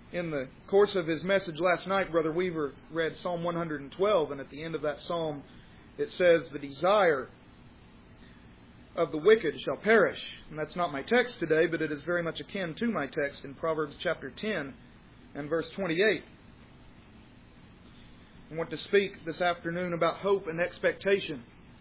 In the course of his message last night, Brother Weaver read Psalm 112, and at the end of that psalm it says, "The desire of the wicked shall perish." And that's not my text today, but it is very much akin to my text in Proverbs chapter 10 and verse 28. I want to speak this afternoon about hope and expectation.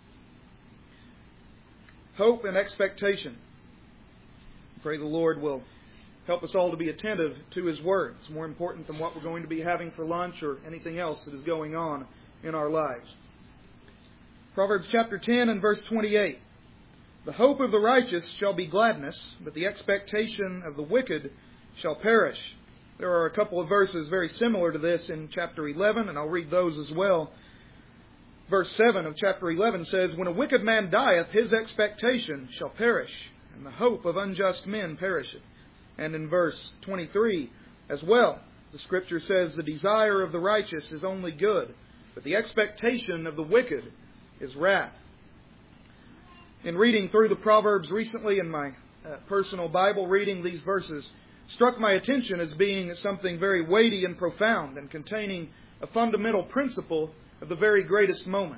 Hope and expectation. I pray the Lord will help us all to be attentive to His Word. It's more important than what we're going to be having for lunch or anything else that is going on in our lives. Proverbs chapter 10 and verse 28. "The hope of the righteous shall be gladness, but the expectation of the wicked shall perish." There are a couple of verses very similar to this in chapter 11, and I'll read those as well. Verse 7 of chapter 11 says, "When a wicked man dieth, his expectation shall perish, and the hope of unjust men perisheth." And in verse 23 as well, the Scripture says, "The desire of the righteous is only good, but the expectation of the wicked is wrath." In reading through the Proverbs recently in my personal Bible reading, these verses struck my attention as being something very weighty and profound and containing a fundamental principle of the very greatest moment.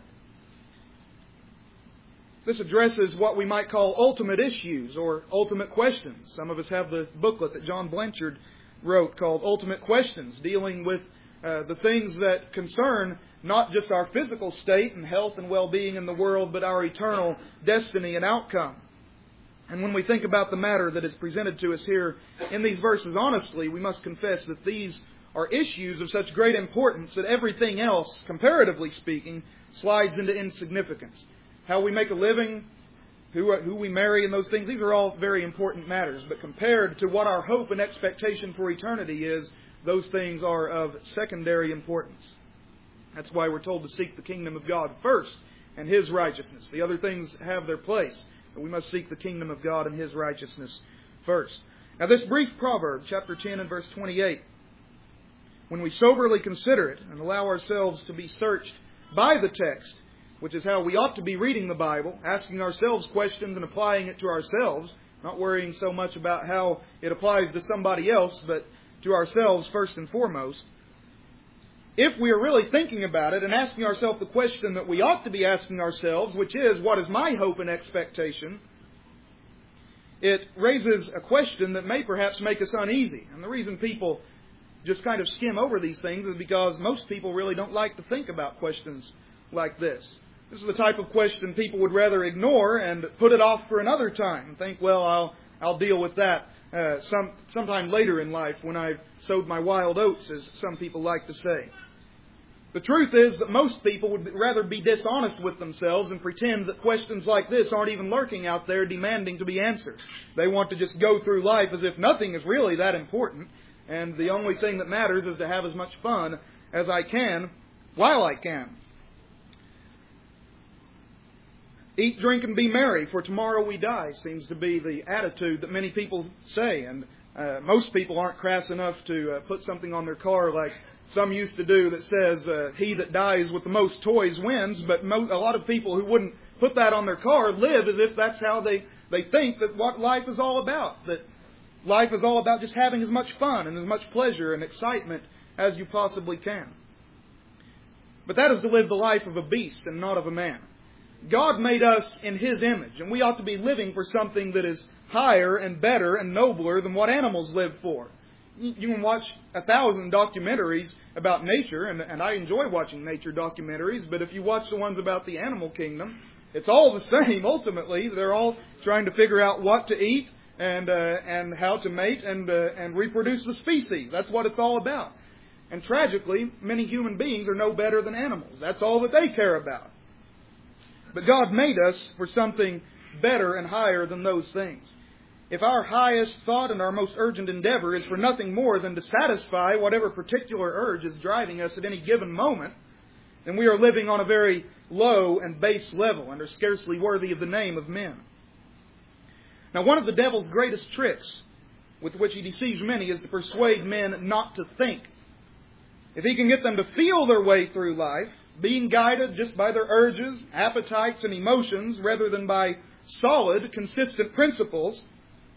This addresses what we might call ultimate issues or ultimate questions. Some of us have the booklet that John Blanchard wrote called Ultimate Questions, dealing with the things that concern not just our physical state and health and well-being in the world, but our eternal destiny and outcome. And when we think about the matter that is presented to us here in these verses, honestly, we must confess that these are issues of such great importance that everything else, comparatively speaking, slides into insignificance. How we make a living, who we marry, and those things, these are all very important matters. But compared to what our hope and expectation for eternity is, those things are of secondary importance. That's why we're told to seek the kingdom of God first and His righteousness. The other things have their place, but we must seek the kingdom of God and His righteousness first. Now this brief proverb, chapter 10 and verse 28, when we soberly consider it and allow ourselves to be searched by the text, which is how we ought to be reading the Bible, asking ourselves questions and applying it to ourselves, not worrying so much about how it applies to somebody else, but to ourselves first and foremost. If we are really thinking about it and asking ourselves the question that we ought to be asking ourselves, which is, what is my hope and expectation? It raises a question that may perhaps make us uneasy. And the reason people just kind of skim over these things is because most people really don't like to think about questions like this. This is the type of question people would rather ignore and put it off for another time and think, well, I'll deal with that sometime later in life when I've sowed my wild oats, as some people like to say. The truth is that most people would rather be dishonest with themselves and pretend that questions like this aren't even lurking out there demanding to be answered. They want to just go through life as if nothing is really that important, and the only thing that matters is to have as much fun as I can while I can. Eat, drink, and be merry, for tomorrow we die, seems to be the attitude that many people say. And most people aren't crass enough to put something on their car like some used to do that says, "He that dies with the most toys wins." But a lot of people who wouldn't put that on their car live as if that's how they think that what life is all about. That life is all about just having as much fun and as much pleasure and excitement as you possibly can. But that is to live the life of a beast and not of a man. God made us in His image, and we ought to be living for something that is higher and better and nobler than what animals live for. You can watch 1,000 documentaries about nature, and I enjoy watching nature documentaries, but if you watch the ones about the animal kingdom, it's all the same ultimately. They're all trying to figure out what to eat and how to mate and reproduce the species. That's what it's all about. And tragically, many human beings are no better than animals. That's all that they care about. But God made us for something better and higher than those things. If our highest thought and our most urgent endeavor is for nothing more than to satisfy whatever particular urge is driving us at any given moment, then we are living on a very low and base level and are scarcely worthy of the name of men. Now, one of the devil's greatest tricks with which he deceives many is to persuade men not to think. If he can get them to feel their way through life, being guided just by their urges, appetites, and emotions rather than by solid, consistent principles,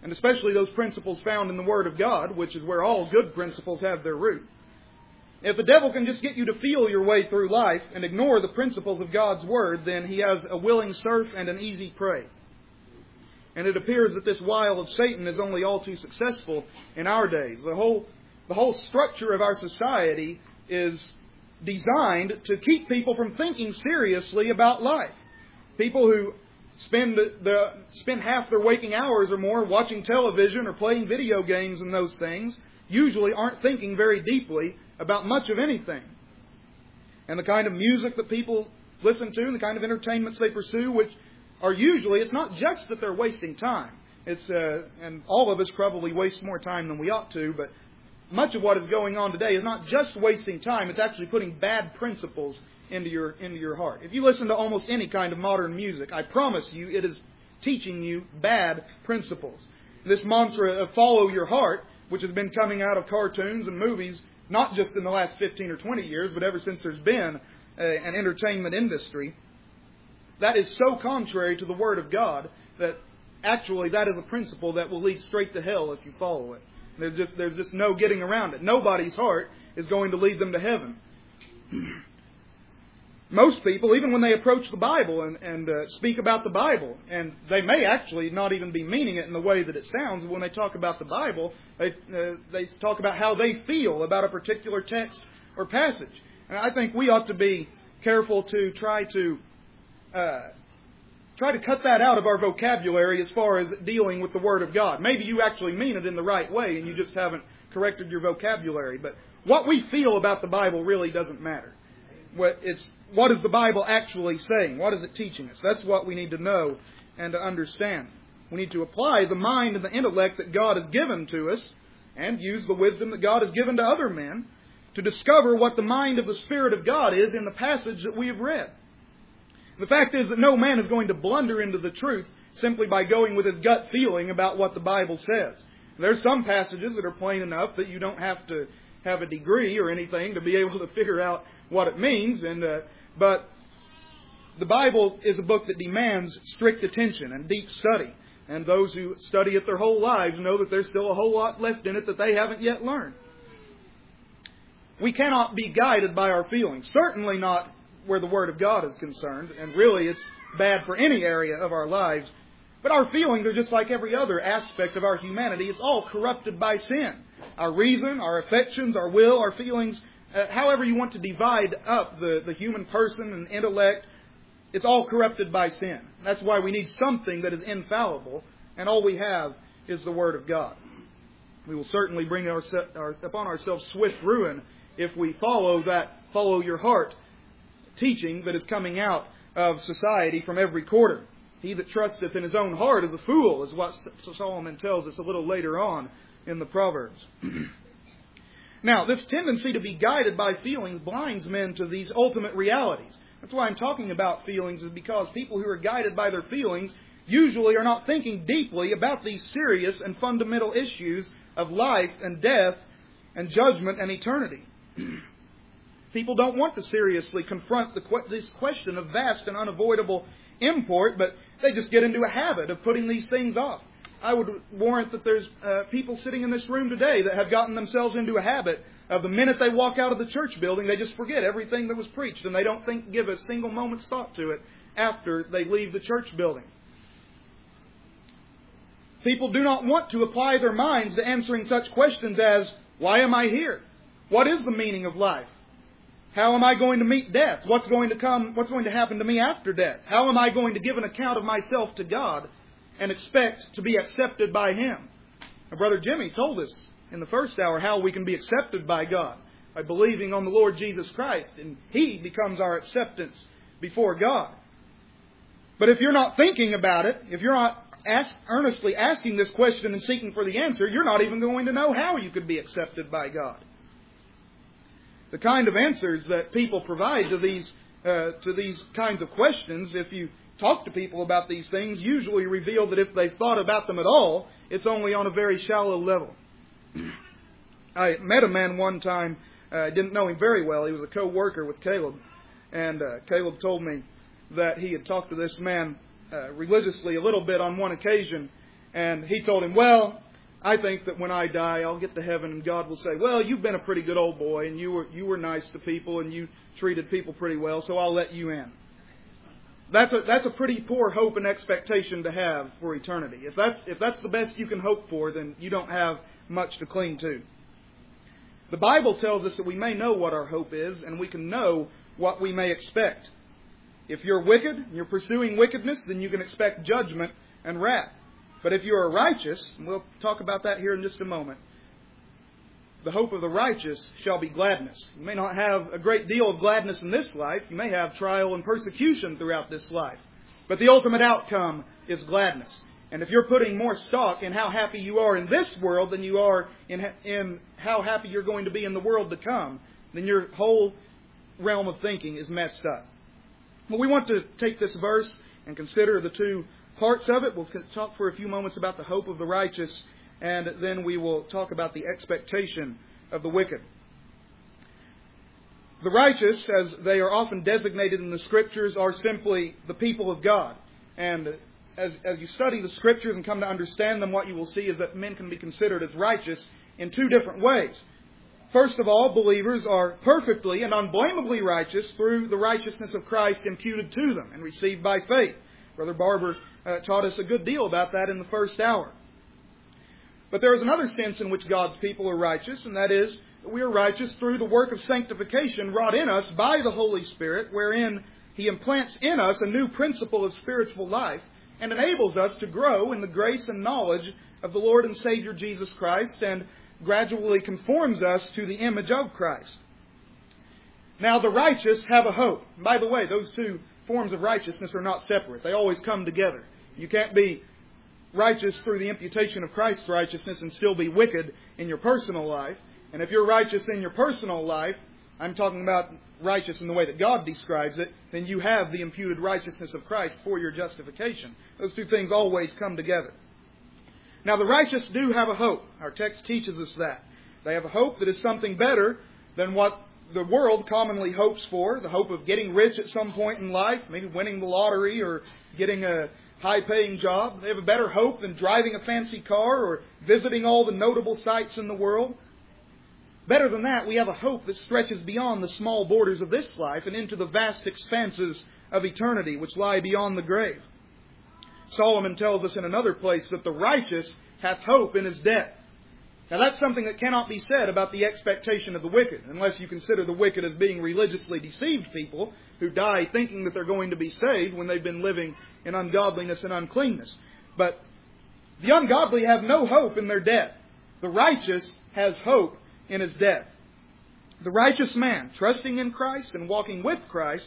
and especially those principles found in the Word of God, which is where all good principles have their root. If the devil can just get you to feel your way through life and ignore the principles of God's Word, then he has a willing serf and an easy prey. And it appears that this wile of Satan is only all too successful in our days. The whole structure of our society is designed to keep people from thinking seriously about life. People who spend half their waking hours or more watching television or playing video games and those things usually aren't thinking very deeply about much of anything. And the kind of music that people listen to and the kind of entertainments they pursue, which are usually, it's not just that they're wasting time. And all of us probably waste more time than we ought to, but much of what is going on today is not just wasting time, it's actually putting bad principles into your heart. If you listen to almost any kind of modern music, I promise you it is teaching you bad principles. This mantra of follow your heart, which has been coming out of cartoons and movies, not just in the last 15 or 20 years, but ever since there's been an entertainment industry, that is so contrary to the Word of God that actually that is a principle that will lead straight to hell if you follow it. There's just no getting around it. Nobody's heart is going to lead them to heaven. Most people, even when they approach the Bible and speak about the Bible, and they may actually not even be meaning it in the way that it sounds, when they talk about the Bible, they talk about how they feel about a particular text or passage. And I think we ought to be careful to try to cut that out of our vocabulary as far as dealing with the Word of God. Maybe you actually mean it in the right way and you just haven't corrected your vocabulary. But what we feel about the Bible really doesn't matter. What is the Bible actually saying? What is it teaching us? That's what we need to know and to understand. We need to apply the mind and the intellect that God has given to us and use the wisdom that God has given to other men to discover what the mind of the Spirit of God is in the passage that we have read. The fact is that no man is going to blunder into the truth simply by going with his gut feeling about what the Bible says. There's some passages that are plain enough that you don't have to have a degree or anything to be able to figure out what it means. But the Bible is a book that demands strict attention and deep study. And those who study it their whole lives know that there's still a whole lot left in it that they haven't yet learned. We cannot be guided by our feelings. Certainly not where the Word of God is concerned. And really it's bad for any area of our lives. But our feelings are just like every other aspect of our humanity. It's all corrupted by sin. Our reason, our affections, our will, our feelings, however you want to divide up the human person and intellect, it's all corrupted by sin. That's why we need something that is infallible, and all we have is the Word of God. We will certainly bring upon ourselves swift ruin if we follow your heart teaching that is coming out of society from every quarter. He that trusteth in his own heart is a fool, is what Solomon tells us a little later on in the Proverbs. Now, this tendency to be guided by feelings blinds men to these ultimate realities. That's why I'm talking about feelings, is because people who are guided by their feelings usually are not thinking deeply about these serious and fundamental issues of life and death and judgment and eternity. People don't want to seriously confront this question of vast and unavoidable import, but they just get into a habit of putting these things off. I would warrant that there's people sitting in this room today that have gotten themselves into a habit of the minute they walk out of the church building, they just forget everything that was preached, and they don't give a single moment's thought to it after they leave the church building. People do not want to apply their minds to answering such questions as, why am I here? What is the meaning of life? How am I going to meet death? What's going to happen to me after death? How am I going to give an account of myself to God and expect to be accepted by Him? Now, Brother Jimmy told us in the first hour how we can be accepted by God, by believing on the Lord Jesus Christ, and He becomes our acceptance before God. But if you're not thinking about it, if you're not earnestly asking this question and seeking for the answer, you're not even going to know how you could be accepted by God. The kind of answers that people provide to these kinds of questions, if you talk to people about these things, usually reveal that if they've thought about them at all, it's only on a very shallow level. I met a man one time, I didn't know him very well, he was a co-worker with Caleb, and Caleb told me that he had talked to this man religiously a little bit on one occasion, And he told him, well, I think that when I die, I'll get to heaven and God will say, well, you've been a pretty good old boy and you were nice to people and you treated people pretty well, so I'll let you in. That's a pretty poor hope and expectation to have for eternity. If that's the best you can hope for, then you don't have much to cling to. The Bible tells us that we may know what our hope is and we can know what we may expect. If you're wicked and you're pursuing wickedness, then you can expect judgment and wrath. But if you are righteous, and we'll talk about that here in just a moment, the hope of the righteous shall be gladness. You may not have a great deal of gladness in this life. You may have trial and persecution throughout this life. But the ultimate outcome is gladness. And if you're putting more stock in how happy you are in this world than you are in how happy you're going to be in the world to come, then your whole realm of thinking is messed up. Well, we want to take this verse and consider the two parts of it. We'll talk for a few moments about the hope of the righteous, and then we will talk about the expectation of the wicked. The righteous, as they are often designated in the Scriptures, are simply the people of God. And as you study the Scriptures and come to understand them, what you will see is that men can be considered as righteous in two different ways. First of all, believers are perfectly and unblameably righteous through the righteousness of Christ imputed to them and received by faith. Brother Barber taught us a good deal about that in the first hour. But there is another sense in which God's people are righteous, and that is that we are righteous through the work of sanctification wrought in us by the Holy Spirit, wherein He implants in us a new principle of spiritual life and enables us to grow in the grace and knowledge of the Lord and Savior Jesus Christ and gradually conforms us to the image of Christ. Now, the righteous have a hope. By the way, those two forms of righteousness are not separate. They always come together. You can't be righteous through the imputation of Christ's righteousness and still be wicked in your personal life. And if you're righteous in your personal life, I'm talking about righteous in the way that God describes it, then you have the imputed righteousness of Christ for your justification. Those two things always come together. Now, the righteous do have a hope. Our text teaches us that. They have a hope that is something better than what the world commonly hopes for, the hope of getting rich at some point in life, maybe winning the lottery or getting a high-paying job. They have a better hope than driving a fancy car or visiting all the notable sites in the world. Better than that, we have a hope that stretches beyond the small borders of this life and into the vast expanses of eternity which lie beyond the grave. Solomon tells us in another place that the righteous hath hope in his death. Now that's something that cannot be said about the expectation of the wicked, unless you consider the wicked as being religiously deceived people who die thinking that they're going to be saved when they've been living in ungodliness and uncleanness. But the ungodly have no hope in their death. The righteous has hope in his death. The righteous man, trusting in Christ and walking with Christ,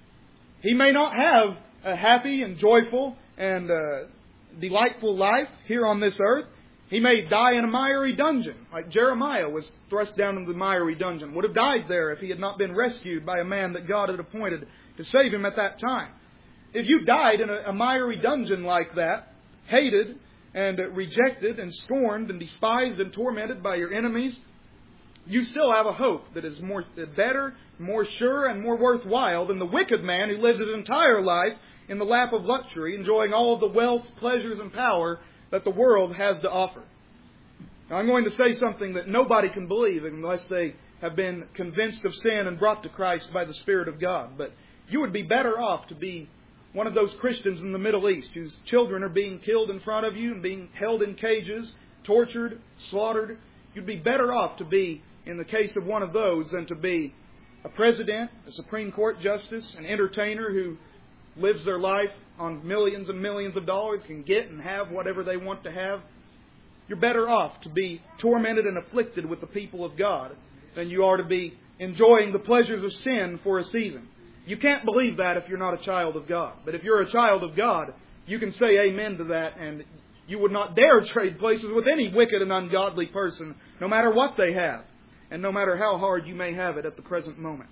he may not have a happy and joyful and delightful life here on this earth. He may die in a miry dungeon, like Jeremiah was thrust down into the miry dungeon. Would have died there if he had not been rescued by a man that God had appointed to save him at that time. If you died in a miry dungeon like that, hated and rejected and scorned and despised and tormented by your enemies, you still have a hope that is better, more sure, and more worthwhile than the wicked man who lives his entire life in the lap of luxury, enjoying all of the wealth, pleasures, and power that the world has to offer. Now, I'm going to say something that nobody can believe unless they have been convinced of sin and brought to Christ by the Spirit of God. But you would be better off to be one of those Christians in the Middle East whose children are being killed in front of you and being held in cages, tortured, slaughtered. You'd be better off to be in the case of one of those than to be a president, a Supreme Court justice, an entertainer who lives their life on millions and millions of dollars, can get and have whatever they want to have. You're better off to be tormented and afflicted with the people of God than you are to be enjoying the pleasures of sin for a season. You can't believe that if you're not a child of God. But if you're a child of God, you can say amen to that, and you would not dare trade places with any wicked and ungodly person, no matter what they have, and no matter how hard you may have it at the present moment.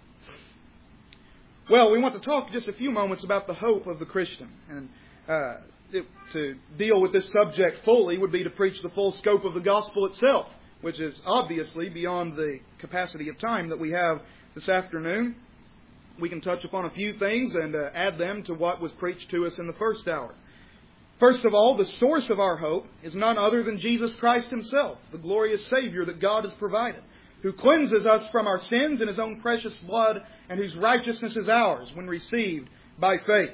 Well, we want to talk just a few moments about the hope of the Christian. And to deal with this subject fully would be to preach the full scope of the gospel itself, which is obviously beyond the capacity of time that we have this afternoon. We can touch upon a few things and add them to what was preached to us in the first hour. First of all, the source of our hope is none other than Jesus Christ Himself, the glorious Savior that God has provided, who cleanses us from our sins in His own precious blood, and whose righteousness is ours when received by faith.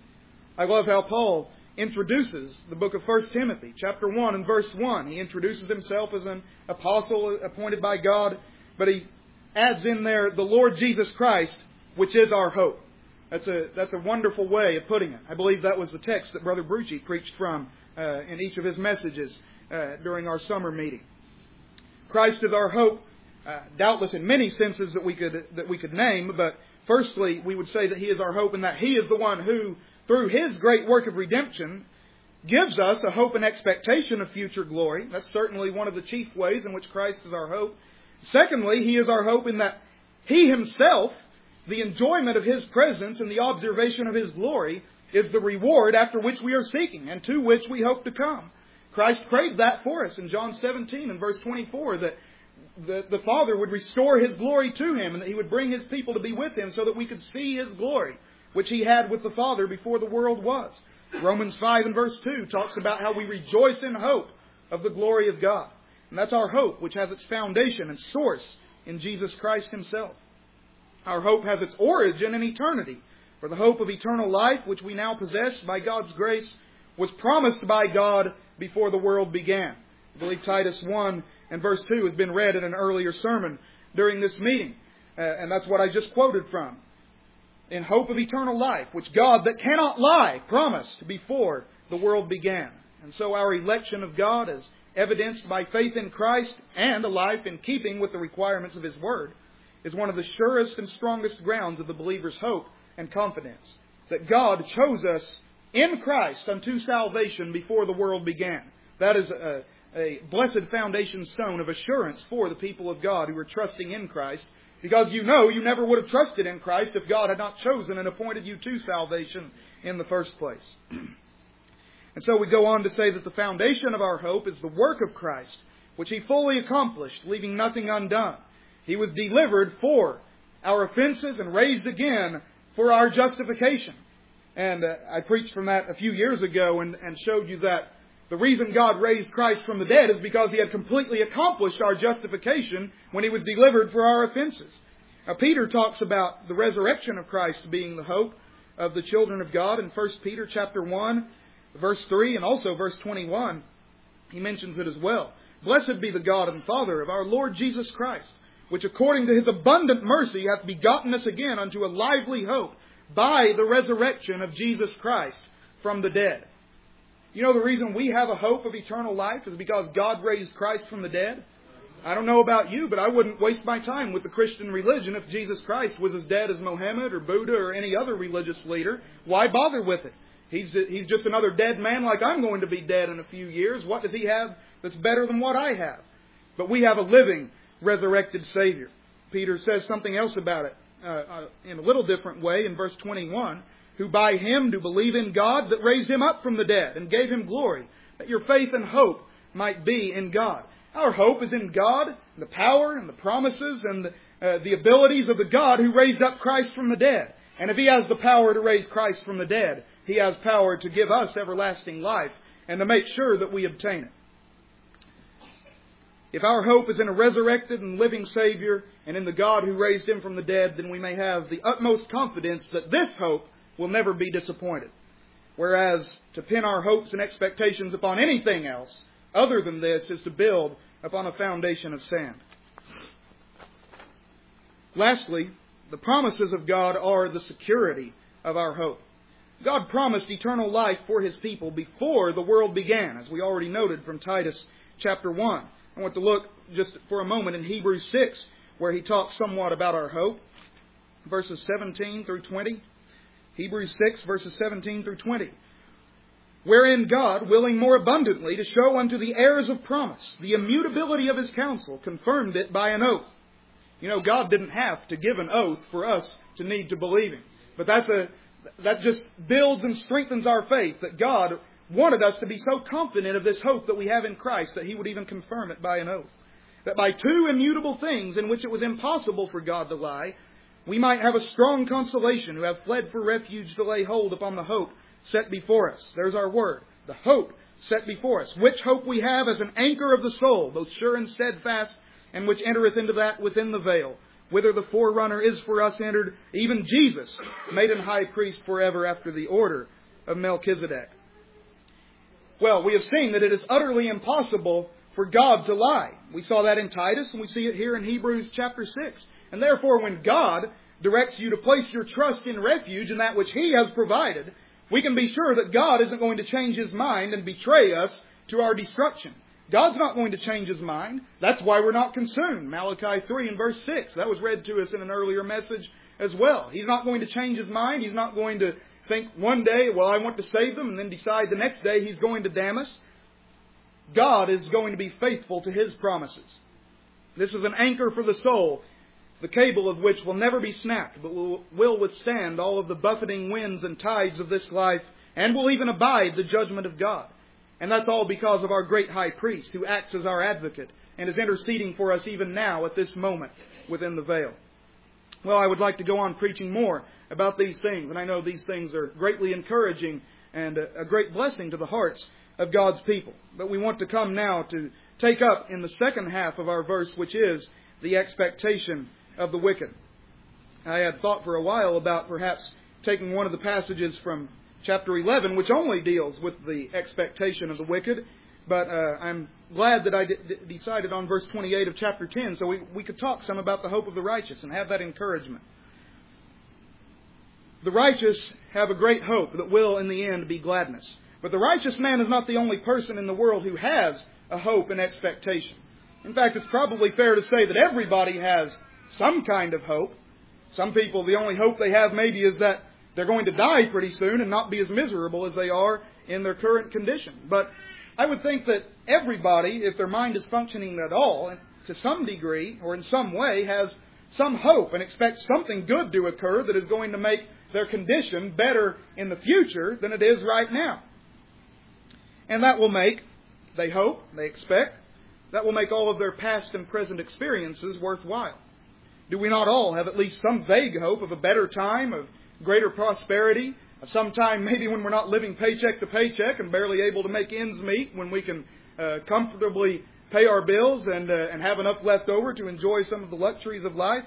I love how Paul introduces the book of 1 Timothy, chapter 1 and verse 1. He introduces himself as an apostle appointed by God, but he adds in there the Lord Jesus Christ, which is our hope. That's a wonderful way of putting it. I believe that was the text that Brother Brucci preached from in each of his messages during our summer meeting. Christ is our hope, doubtless in many senses that we could name, but firstly, we would say that He is our hope, and that He is the one who, through His great work of redemption, gives us a hope and expectation of future glory. That's certainly one of the chief ways in which Christ is our hope. Secondly, He is our hope in that He Himself, the enjoyment of His presence and the observation of His glory, is the reward after which we are seeking and to which we hope to come. Christ prayed that for us in John 17 and verse 24, that the Father would restore His glory to Him and that He would bring His people to be with Him so that we could see His glory, which He had with the Father before the world was. Romans 5 and verse 2 talks about how we rejoice in hope of the glory of God. And that's our hope, which has its foundation and source in Jesus Christ Himself. Our hope has its origin in eternity, for the hope of eternal life, which we now possess by God's grace, was promised by God before the world began. I believe Titus 1 and verse 2 has been read in an earlier sermon during this meeting. And that's what I just quoted from. In hope of eternal life, which God that cannot lie promised before the world began. And so our election of God, as evidenced by faith in Christ and a life in keeping with the requirements of His Word, is one of the surest and strongest grounds of the believer's hope and confidence. That God chose us in Christ unto salvation before the world began. That is a blessed foundation stone of assurance for the people of God who are trusting in Christ. Because you know you never would have trusted in Christ if God had not chosen and appointed you to salvation in the first place. And so we go on to say that the foundation of our hope is the work of Christ, which He fully accomplished, leaving nothing undone. He was delivered for our offenses and raised again for our justification. And I preached from that a few years ago and showed you that the reason God raised Christ from the dead is because He had completely accomplished our justification when He was delivered for our offenses. Now, Peter talks about the resurrection of Christ being the hope of the children of God in 1 Peter chapter 1, verse 3, and also verse 21. He mentions it as well. Blessed be the God and Father of our Lord Jesus Christ, which according to His abundant mercy hath begotten us again unto a lively hope by the resurrection of Jesus Christ from the dead. You know the reason we have a hope of eternal life is because God raised Christ from the dead? I don't know about you, but I wouldn't waste my time with the Christian religion if Jesus Christ was as dead as Mohammed or Buddha or any other religious leader. Why bother with it? He's just another dead man like I'm going to be dead in a few years. What does He have that's better than what I have? But we have a living, resurrected Savior. Peter says something else about it in a little different way in verse 21. Who by Him do believe in God that raised Him up from the dead and gave Him glory, that your faith and hope might be in God. Our hope is in God, the power and the promises and the abilities of the God who raised up Christ from the dead. And if He has the power to raise Christ from the dead, He has power to give us everlasting life and to make sure that we obtain it. If our hope is in a resurrected and living Savior and in the God who raised Him from the dead, then we may have the utmost confidence that this hope will never be disappointed. Whereas to pin our hopes and expectations upon anything else other than this is to build upon a foundation of sand. Lastly, the promises of God are the security of our hope. God promised eternal life for His people before the world began, as we already noted from Titus chapter 1. I want to look just for a moment in Hebrews 6, where he talks somewhat about our hope. Verses 17 through 20. Hebrews 6, verses 17 through 20. Wherein God, willing more abundantly to show unto the heirs of promise the immutability of His counsel, confirmed it by an oath. You know, God didn't have to give an oath for us to need to believe Him. But that just builds and strengthens our faith, that God wanted us to be so confident of this hope that we have in Christ that He would even confirm it by an oath. That by two immutable things in which it was impossible for God to lie, we might have a strong consolation who have fled for refuge to lay hold upon the hope set before us. There's our word. The hope set before us. Which hope we have as an anchor of the soul, both sure and steadfast, and which entereth into that within the veil, whither the forerunner is for us entered, even Jesus, made an high priest forever after the order of Melchizedek. Well, we have seen that it is utterly impossible for God to lie. We saw that in Titus, and we see it here in Hebrews chapter 6. And therefore, when God directs you to place your trust in refuge in that which He has provided, we can be sure that God isn't going to change His mind and betray us to our destruction. God's not going to change His mind. That's why we're not consumed. Malachi 3 and verse 6. That was read to us in an earlier message as well. He's not going to change His mind. He's not going to think one day, well, I want to save them, and then decide the next day He's going to damn us. God is going to be faithful to His promises. This is an anchor for the soul, the cable of which will never be snapped, but will withstand all of the buffeting winds and tides of this life, and will even abide the judgment of God. And that's all because of our great high priest, who acts as our advocate and is interceding for us even now at this moment within the veil. Well, I would like to go on preaching more about these things, and I know these things are greatly encouraging and a great blessing to the hearts of God's people. But we want to come now to take up in the second half of our verse, which is the expectation of the wicked. I had thought for a while about perhaps taking one of the passages from chapter 11, which only deals with the expectation of the wicked, but I'm glad that I decided on verse 28 of chapter 10, so we could talk some about the hope of the righteous and have that encouragement. The righteous have a great hope that will in the end be gladness. But the righteous man is not the only person in the world who has a hope and expectation. In fact, it's probably fair to say that everybody has some kind of hope. Some people, the only hope they have maybe is that they're going to die pretty soon and not be as miserable as they are in their current condition. But I would think that everybody, if their mind is functioning at all, to some degree or in some way, has some hope and expects something good to occur that is going to make their condition better in the future than it is right now. And that will make, they hope, they expect, that will make all of their past and present experiences worthwhile. Do we not all have at least some vague hope of a better time, of greater prosperity, of some time maybe when we're not living paycheck to paycheck and barely able to make ends meet, when we can comfortably pay our bills and have enough left over to enjoy some of the luxuries of life?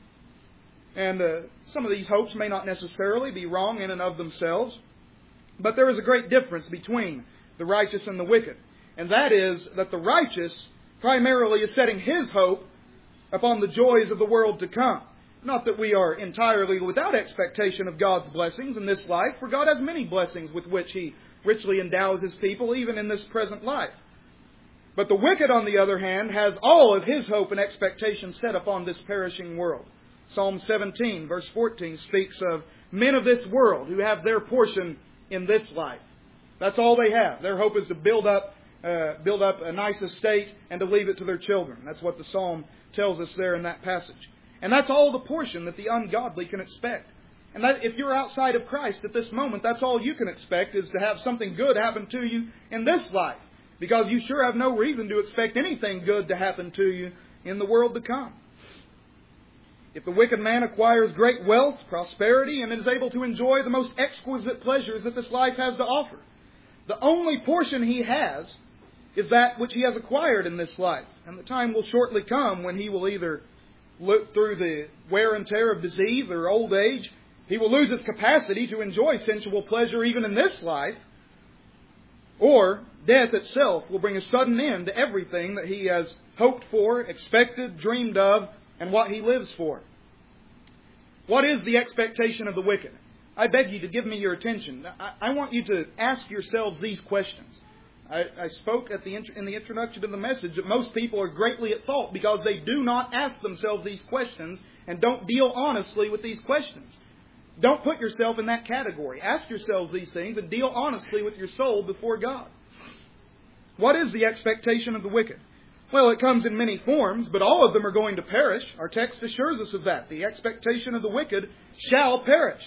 And some of these hopes may not necessarily be wrong in and of themselves, but there is a great difference between the righteous and the wicked. And that is that the righteous primarily is setting his hope upon the joys of the world to come. Not that we are entirely without expectation of God's blessings in this life, for God has many blessings with which He richly endows His people, even in this present life. But the wicked, on the other hand, has all of his hope and expectation set upon this perishing world. Psalm 17, verse 14, speaks of men of this world who have their portion in this life. That's all they have. Their hope is to build up a nice estate and to leave it to their children. That's what the psalm tells us there in that passage. And that's all the portion that the ungodly can expect. And that if you're outside of Christ at this moment, that's all you can expect, is to have something good happen to you in this life. Because you sure have no reason to expect anything good to happen to you in the world to come. If the wicked man acquires great wealth, prosperity, and is able to enjoy the most exquisite pleasures that this life has to offer, the only portion he has is that which he has acquired in this life. And the time will shortly come when he will either look through the wear and tear of disease or old age, he will lose his capacity to enjoy sensual pleasure even in this life, or death itself will bring a sudden end to everything that he has hoped for, expected, dreamed of, and what he lives for. What is the expectation of the wicked? I beg you to give me your attention. I want you to ask yourselves these questions. I spoke in the introduction to the message that most people are greatly at fault because they do not ask themselves these questions and don't deal honestly with these questions. Don't put yourself in that category. Ask yourselves these things and deal honestly with your soul before God. What is the expectation of the wicked? Well, it comes in many forms, but all of them are going to perish. Our text assures us of that. The expectation of the wicked shall perish.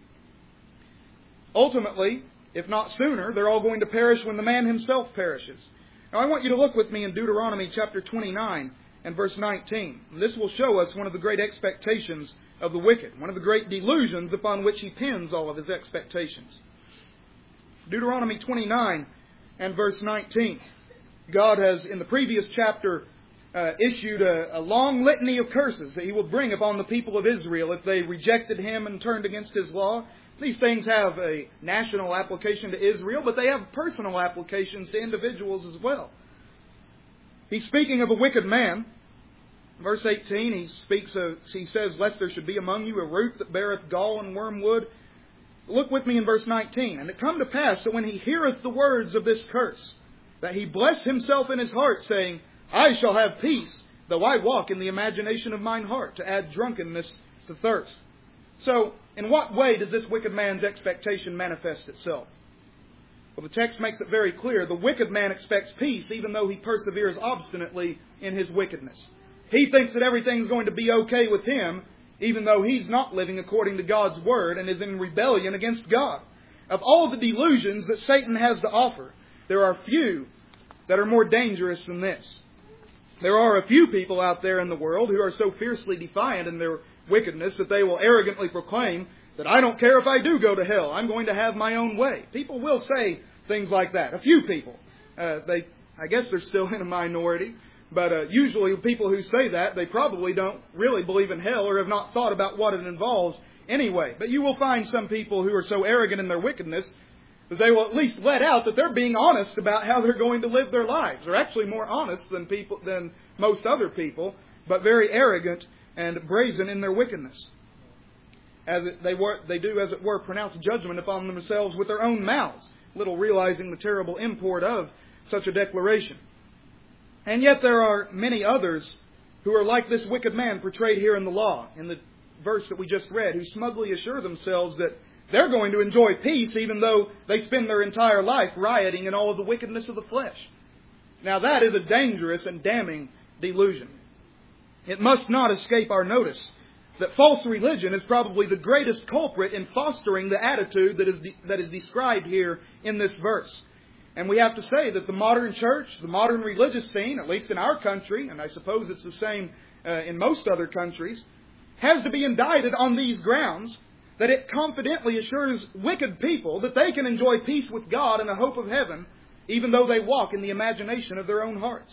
Ultimately, if not sooner, they're all going to perish when the man himself perishes. Now, I want you to look with me in Deuteronomy chapter 29 and verse 19. This will show us one of the great expectations of the wicked, one of the great delusions upon which he pins all of his expectations. Deuteronomy 29 and verse 19. God has, in the previous chapter, issued a long litany of curses that He will bring upon the people of Israel if they rejected Him and turned against His law. These things have a national application to Israel, but they have personal applications to individuals as well. He's speaking of a wicked man. Verse 18, he says, "Lest there should be among you a root that beareth gall and wormwood." Look with me in verse 19. "And it come to pass that when he heareth the words of this curse, that he bless himself in his heart, saying, I shall have peace, though I walk in the imagination of mine heart," to add drunkenness to thirst. So, in what way does this wicked man's expectation manifest itself? Well, the text makes it very clear. The wicked man expects peace even though he perseveres obstinately in his wickedness. He thinks that everything's going to be okay with him even though he's not living according to God's Word and is in rebellion against God. Of all the delusions that Satan has to offer, there are few that are more dangerous than this. There are a few people out there in the world who are so fiercely defiant in their wickedness that they will arrogantly proclaim that I don't care if I do go to hell, I'm going to have my own way. People will say things like that. A few people. I guess they're still in a minority, but usually people who say that, they probably don't really believe in hell or have not thought about what it involves anyway. But you will find some people who are so arrogant in their wickedness that they will at least let out that they're being honest about how they're going to live their lives. They're actually more honest than most other people, but very arrogant and brazen in their wickedness. They do, as it were, pronounce judgment upon themselves with their own mouths, little realizing the terrible import of such a declaration. And yet there are many others who are like this wicked man portrayed here in the law, in the verse that we just read, who smugly assure themselves that they're going to enjoy peace even though they spend their entire life rioting in all of the wickedness of the flesh. Now that is a dangerous and damning delusion. It must not escape our notice that false religion is probably the greatest culprit in fostering the attitude that is described here in this verse. And we have to say that the modern church, the modern religious scene, at least in our country, and I suppose it's the same in most other countries, has to be indicted on these grounds, that it confidently assures wicked people that they can enjoy peace with God and a hope of heaven, even though they walk in the imagination of their own hearts.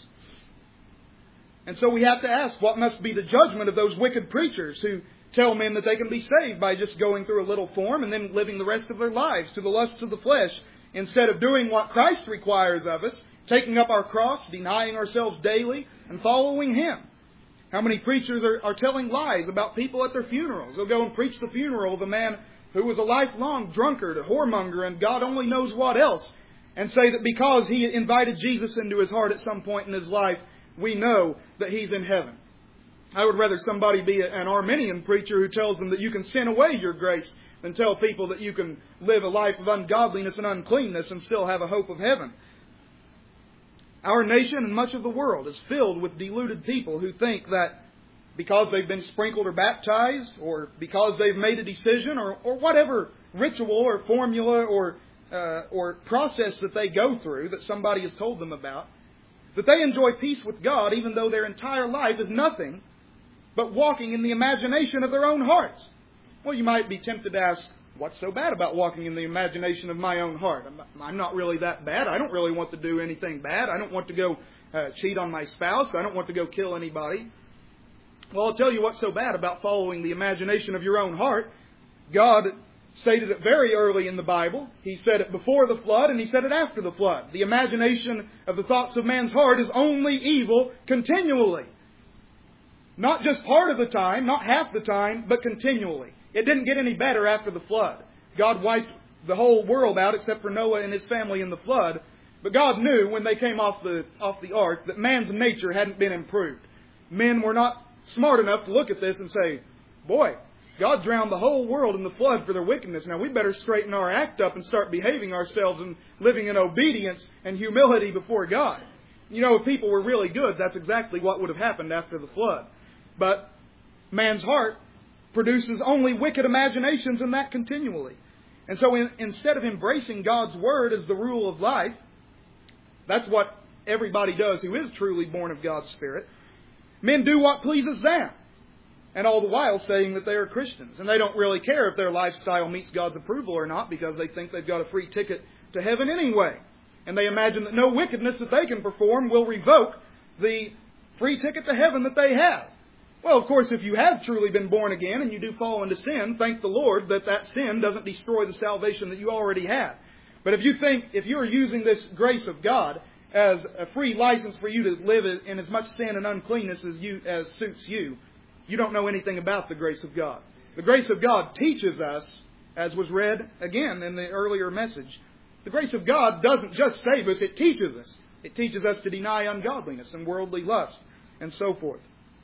And so we have to ask, what must be the judgment of those wicked preachers who tell men that they can be saved by just going through a little form and then living the rest of their lives to the lusts of the flesh, instead of doing what Christ requires of us, taking up our cross, denying ourselves daily, and following Him? How many preachers are telling lies about people at their funerals? They'll go and preach the funeral of a man who was a lifelong drunkard, a whoremonger, and God only knows what else, and say that because he invited Jesus into his heart at some point in his life, we know that he's in heaven. I would rather somebody be an Arminian preacher who tells them that you can sin away your grace than tell people that you can live a life of ungodliness and uncleanness and still have a hope of heaven. Our nation and much of the world is filled with deluded people who think that because they've been sprinkled or baptized, or because they've made a decision, or whatever ritual or formula or process that they go through that somebody has told them about, that they enjoy peace with God even though their entire life is nothing but walking in the imagination of their own hearts. Well, you might be tempted to ask, what's so bad about walking in the imagination of my own heart? I'm not really that bad. I don't really want to do anything bad. I don't want to go cheat on my spouse. I don't want to go kill anybody. Well, I'll tell you what's so bad about following the imagination of your own heart. God stated it very early in the Bible. He said it before the flood and He said it after the flood. The imagination of the thoughts of man's heart is only evil continually. Not just part of the time, not half the time, but continually. It didn't get any better after the flood. God wiped the whole world out except for Noah and his family in the flood. But God knew when they came off the ark that man's nature hadn't been improved. Men were not smart enough to look at this and say, boy, God drowned the whole world in the flood for their wickedness. Now we better straighten our act up and start behaving ourselves and living in obedience and humility before God. You know, if people were really good, that's exactly what would have happened after the flood. But man's heart produces only wicked imaginations, and that continually. And so instead of embracing God's Word as the rule of life, that's what everybody does who is truly born of God's Spirit, men do what pleases them. And all the while saying that they are Christians. And they don't really care if their lifestyle meets God's approval or not, because they think they've got a free ticket to heaven anyway. And they imagine that no wickedness that they can perform will revoke the free ticket to heaven that they have. Well, of course, if you have truly been born again and you do fall into sin, thank the Lord that that sin doesn't destroy the salvation that you already have. But if you're using this grace of God as a free license for you to live in as much sin and uncleanness as suits you, you don't know anything about the grace of God. The grace of God teaches us, as was read again in the earlier message. The grace of God doesn't just save us, it teaches us. It teaches us to deny ungodliness and worldly lust and so forth.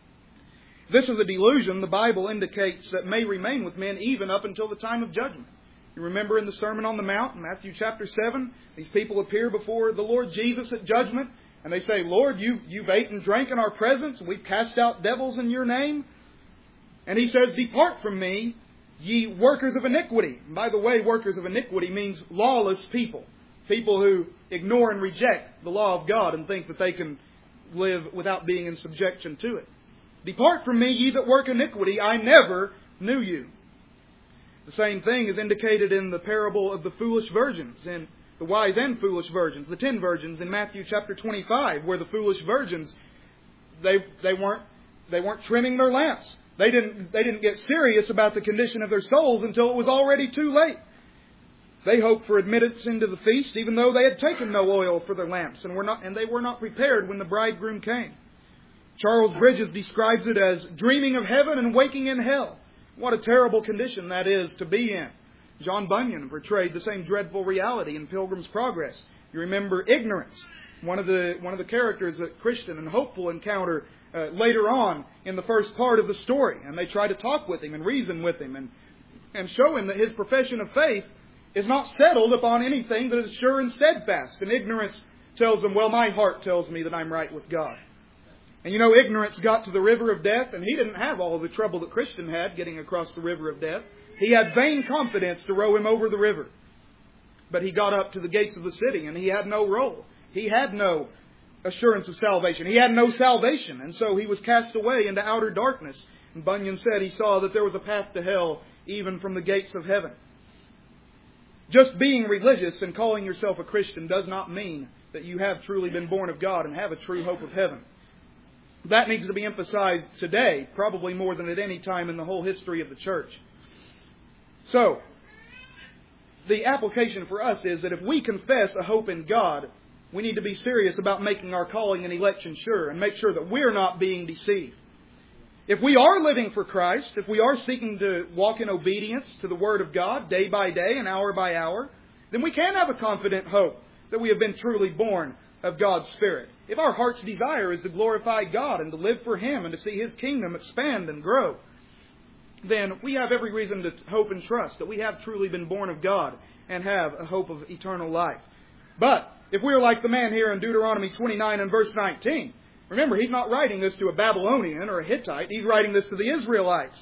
This is a delusion the Bible indicates that may remain with men even up until the time of judgment. You remember in the Sermon on the Mount, in Matthew chapter 7, these people appear before the Lord Jesus at judgment, and they say, Lord, you've ate and drank in our presence, and we've cast out devils in your name. And He says, Depart from me, ye workers of iniquity. And by the way, workers of iniquity means lawless people. People who ignore and reject the law of God and think that they can live without being in subjection to it. Depart from me, ye that work iniquity, I never knew you. The same thing is indicated in the parable of the foolish virgins, and the wise and foolish virgins, the 10 virgins in Matthew chapter 25, where the foolish virgins, they weren't trimming their lamps. They didn't get serious about the condition of their souls until it was already too late. They hoped for admittance into the feast, even though they had taken no oil for their lamps, and they were not prepared when the bridegroom came. Charles Bridges describes it as dreaming of heaven and waking in hell. What a terrible condition that is to be in. John Bunyan portrayed the same dreadful reality in Pilgrim's Progress. You remember ignorance, one of the characters that Christian and Hopeful encounter later on in the first part of the story. And they try to talk with him and reason with him and show him that his profession of faith is not settled upon anything that is sure and steadfast. And ignorance tells them, well, my heart tells me that I'm right with God. And you know, ignorance got to the river of death, and he didn't have all the trouble that Christian had getting across the river of death. He had vain confidence to row him over the river. But he got up to the gates of the city, and he had no role. He had no assurance of salvation. He had no salvation, and so he was cast away into outer darkness. And Bunyan said he saw that there was a path to hell even from the gates of heaven. Just being religious and calling yourself a Christian does not mean that you have truly been born of God and have a true hope of heaven. That needs to be emphasized today, probably more than at any time in the whole history of the church. So, the application for us is that if we confess a hope in God, we need to be serious about making our calling and election sure and make sure that we're not being deceived. If we are living for Christ, if we are seeking to walk in obedience to the Word of God day by day and hour by hour, then we can have a confident hope that we have been truly born of God's Spirit. If our heart's desire is to glorify God and to live for Him and to see His kingdom expand and grow, then we have every reason to hope and trust that we have truly been born of God and have a hope of eternal life. But if we're like the man here in Deuteronomy 29 and verse 19, remember, he's not writing this to a Babylonian or a Hittite. He's writing this to the Israelites.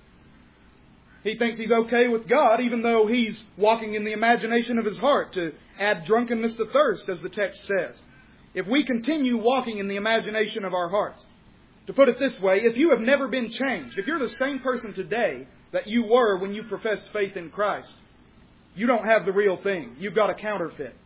He thinks he's okay with God, even though he's walking in the imagination of his heart to add drunkenness to thirst, as the text says. If we continue walking in the imagination of our hearts, to put it this way, if you have never been changed, if you're the same person today that you were when you professed faith in Christ, you don't have the real thing. You've got a counterfeit.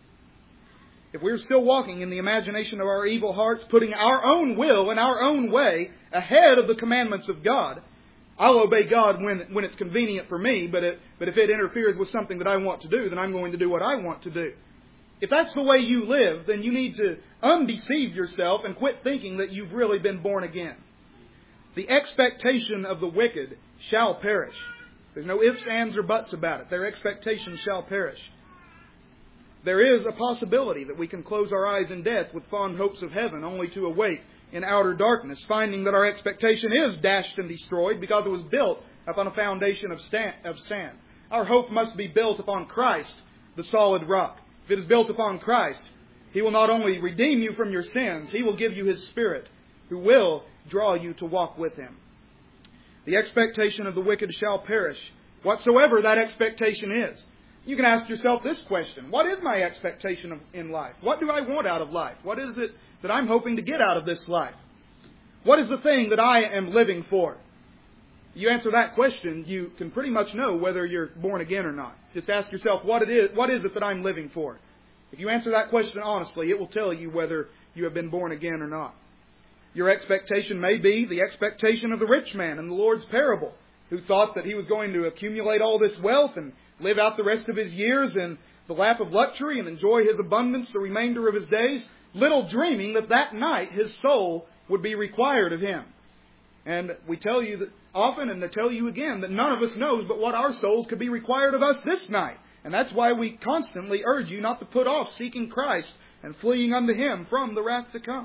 If we're still walking in the imagination of our evil hearts, putting our own will and our own way ahead of the commandments of God, I'll obey God when it's convenient for me, but if it interferes with something that I want to do, then I'm going to do what I want to do. If that's the way you live, then you need to undeceive yourself and quit thinking that you've really been born again. The expectation of the wicked shall perish. There's no ifs, ands, or buts about it. Their expectation shall perish. There is a possibility that we can close our eyes in death with fond hopes of heaven, only to awake in outer darkness, finding that our expectation is dashed and destroyed because it was built upon a foundation of sand. Our hope must be built upon Christ, the solid rock. If it is built upon Christ, He will not only redeem you from your sins, He will give you His Spirit, who will draw you to walk with Him. The expectation of the wicked shall perish, whatsoever that expectation is. You can ask yourself this question: what is my expectation in life? What do I want out of life? What is it that I'm hoping to get out of this life? What is the thing that I am living for? You answer that question, you can pretty much know whether you're born again or not. Just ask yourself, what is it that I'm living for? If you answer that question honestly, it will tell you whether you have been born again or not. Your expectation may be the expectation of the rich man in the Lord's parable, who thought that he was going to accumulate all this wealth and live out the rest of his years in the lap of luxury and enjoy his abundance the remainder of his days, little dreaming that that night his soul would be required of him. And we tell you that often, and I tell you again, that none of us knows but what our souls could be required of us this night. And that's why we constantly urge you not to put off seeking Christ and fleeing unto Him from the wrath to come.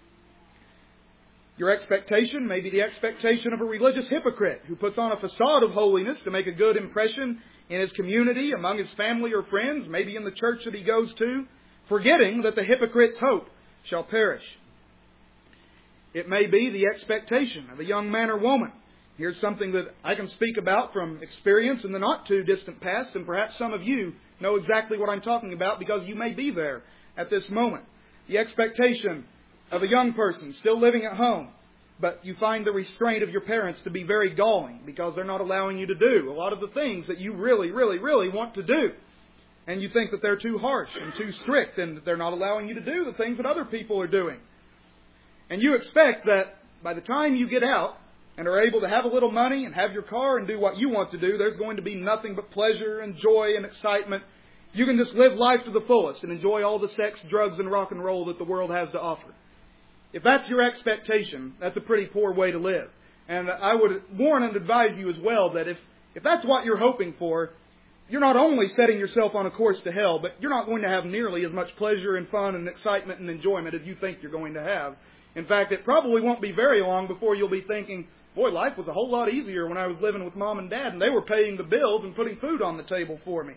Your expectation may be the expectation of a religious hypocrite who puts on a facade of holiness to make a good impression in his community, among his family or friends, maybe in the church that he goes to, forgetting that the hypocrite's hope shall perish. It may be the expectation of a young man or woman. Here's something that I can speak about from experience in the not too distant past, and perhaps some of you know exactly what I'm talking about because you may be there at this moment. The expectation of a young person still living at home, but you find the restraint of your parents to be very galling because they're not allowing you to do a lot of the things that you really, really, really want to do. And you think that they're too harsh and too strict and that they're not allowing you to do the things that other people are doing. And you expect that by the time you get out and are able to have a little money and have your car and do what you want to do, there's going to be nothing but pleasure and joy and excitement. You can just live life to the fullest and enjoy all the sex, drugs, and rock and roll that the world has to offer. If that's your expectation, that's a pretty poor way to live. And I would warn and advise you as well that if that's what you're hoping for, you're not only setting yourself on a course to hell, but you're not going to have nearly as much pleasure and fun and excitement and enjoyment as you think you're going to have. In fact, it probably won't be very long before you'll be thinking, boy, life was a whole lot easier when I was living with Mom and Dad and they were paying the bills and putting food on the table for me.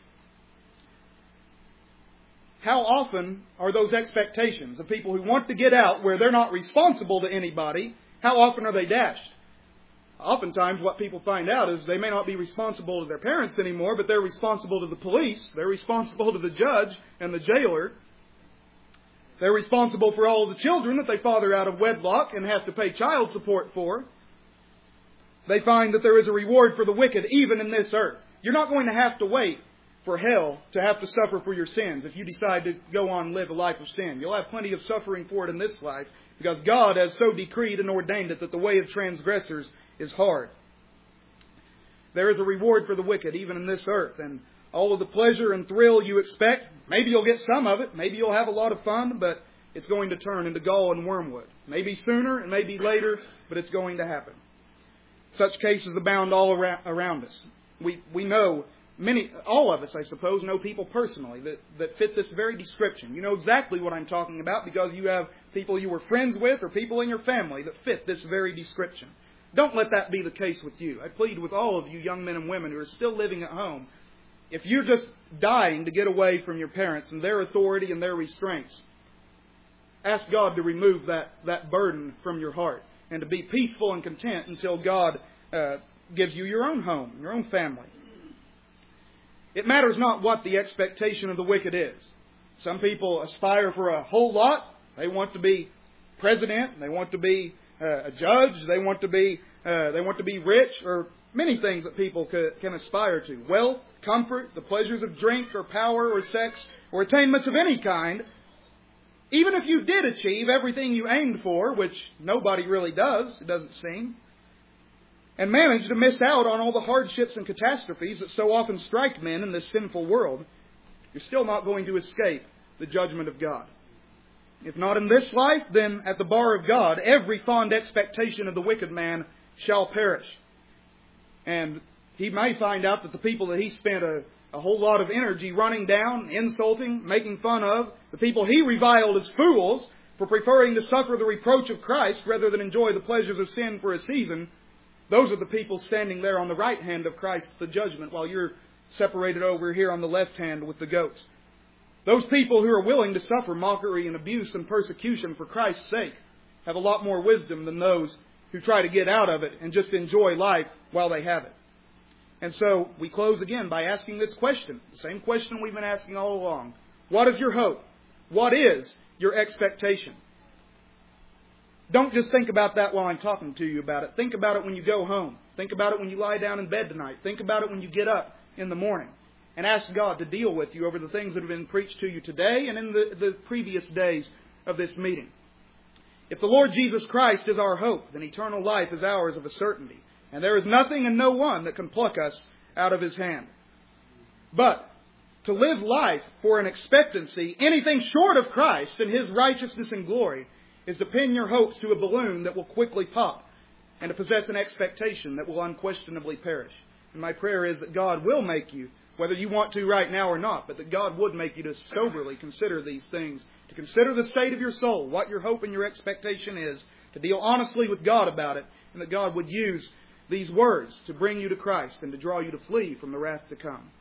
How often are those expectations of people who want to get out where they're not responsible to anybody, how often are they dashed? Oftentimes what people find out is they may not be responsible to their parents anymore, but they're responsible to the police, they're responsible to the judge and the jailer. They're responsible for all of the children that they father out of wedlock and have to pay child support for. They find that there is a reward for the wicked even in this earth. You're not going to have to wait for hell to have to suffer for your sins if you decide to go on and live a life of sin. You'll have plenty of suffering for it in this life because God has so decreed and ordained it that the way of transgressors is hard. There is a reward for the wicked even in this earth, and all of the pleasure and thrill you expect, maybe you'll get some of it, maybe you'll have a lot of fun, but it's going to turn into gall and wormwood. Maybe sooner and maybe later, but it's going to happen. Such cases abound all around us. We know all of us, I suppose, know people personally that fit this very description. You know exactly what I'm talking about because you have people you were friends with or people in your family that fit this very description. Don't let that be the case with you. I plead with all of you young men and women who are still living at home. If you're just dying to get away from your parents and their authority and their restraints, ask God to remove that burden from your heart and to be peaceful and content until God gives you your own home, your own family. It matters not what the expectation of the wicked is. Some people aspire for a whole lot. They want to be president. They want to be a judge. They want to be rich, or many things that people can aspire to. Wealth, comfort, the pleasures of drink or power or sex or attainments of any kind. Even if you did achieve everything you aimed for, which nobody really does, it doesn't seem, and manage to miss out on all the hardships and catastrophes that so often strike men in this sinful world, you're still not going to escape the judgment of God. If not in this life, then at the bar of God, every fond expectation of the wicked man shall perish. And he may find out that the people that he spent a whole lot of energy running down, insulting, making fun of, the people he reviled as fools for preferring to suffer the reproach of Christ rather than enjoy the pleasures of sin for a season, those are the people standing there on the right hand of Christ, the judgment, while you're separated over here on the left hand with the goats. Those people who are willing to suffer mockery and abuse and persecution for Christ's sake have a lot more wisdom than those who try to get out of it and just enjoy life while they have it. And so we close again by asking this question, the same question we've been asking all along. What is your hope? What is your expectation? Don't just think about that while I'm talking to you about it. Think about it when you go home. Think about it when you lie down in bed tonight. Think about it when you get up in the morning. and ask God to deal with you over the things that have been preached to you today and in the previous days of this meeting. If the Lord Jesus Christ is our hope, then eternal life is ours of a certainty. And there is nothing and no one that can pluck us out of His hand. But to live life for an expectancy, anything short of Christ and His righteousness and glory, is to pin your hopes to a balloon that will quickly pop and to possess an expectation that will unquestionably perish. And my prayer is that God will make you, whether you want to right now or not, but that God would make you to soberly consider these things, to consider the state of your soul, what your hope and your expectation is, to deal honestly with God about it, and that God would use these words to bring you to Christ and to draw you to flee from the wrath to come.